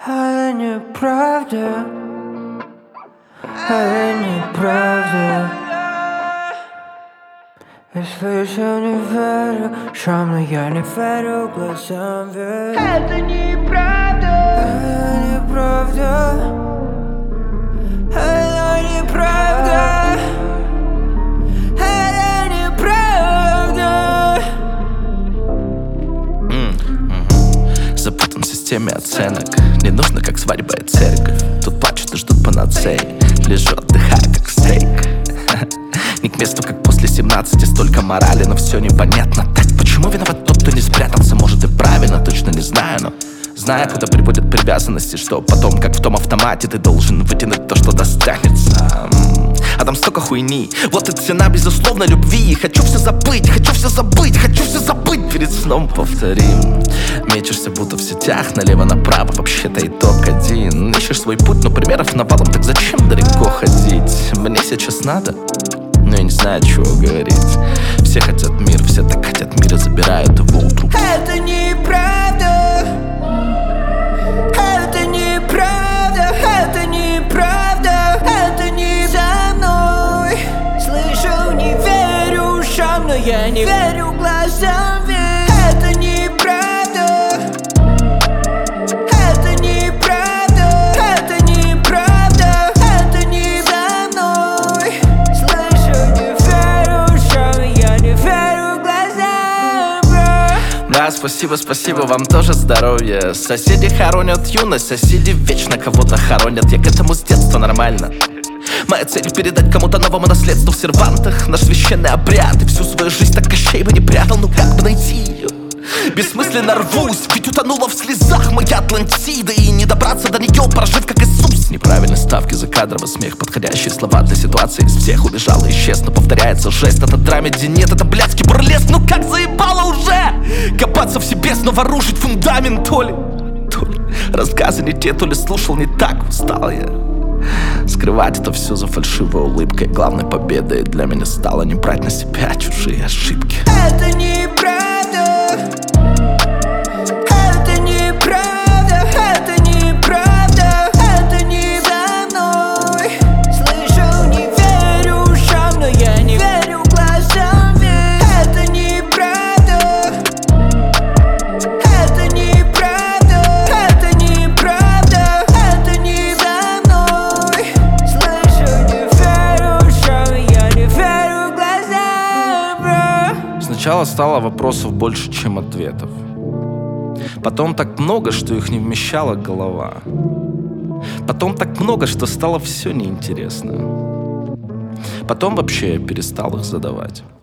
Это неправда, это неправда. Я слышу, не верю, шам, но я не верю глазам, верю. Это неправда, это неправда, это неправда, это неправда. Запутан в системе оценок. Не нужно, как свадьба и церковь. Тут плачут и ждут панацеи. Лежу, отдыхаю, как стейк. Не к месту, как после 17. Столько морали, но все непонятно. Так, почему виноват тот, кто не спрятался? Может и правильно, точно не знаю, но знаю, куда приводят привязанности, что потом, как в том автомате, ты должен вытянуть то, что достанется. А там столько хуйни. Вот и цена безусловной любви. Хочу все забыть, хочу все забыть, хочу все забыть. Перед сном повторим. Мечешься будто в сетях, налево-направо. Вообще-то итог один. Ищешь свой путь, но примеров навалом. Так зачем далеко ходить? Мне сейчас надо, но я не знаю, чего говорить. Все хотят мир, все так хотят мира, забирают его у друг. Это неправда, это неправда, это неправда, это не за мной. Слышу, не верю ушам, но я не верю глазам, ведь это неправда, это неправда, это неправда, это не за мной. Слышу, не верю ушам, но я не верю глазам, bro. Да, спасибо, спасибо, вам тоже здоровья. Соседи хоронят юность, соседи вечно кого-то хоронят. Я к этому с детства нормально. Моя цель передать кому-то новому наследству в сервантах наш священный обряд. И всю свою жизнь так кощей бы не прятал. Ну как бы найти ее? Бессмысленно рвусь, ведь утонула в слезах моя Атлантида. И не добраться до нее, прожив как Иисус. Неправильные ставки, закадровый смех, подходящие слова для ситуации. Из всех убежал и исчез, но повторяется жест. Это драмеди, нет, это блядский бурлеск. Ну как заебало уже копаться в себе, снова рушить фундамент. То ли рассказы не те, то ли слушал не так. Устал я скрывать это все за фальшивой улыбкой. Главной победой для меня стало не брать на себя чужие ошибки. Это неправда, это неправда, это неправда, это не за мной. Слышу, не верю ушам, но я не верю глазам, ведь это неправда, это неправда, это неправда, это не за мной. Слышу, не верю ушам, я не верю глазам, bro. Сначала стало вопросов больше, чем ответов. Потом так много, что их не вмещала голова. Потом так много, что стало все неинтересно. Потом вообще я перестал их задавать.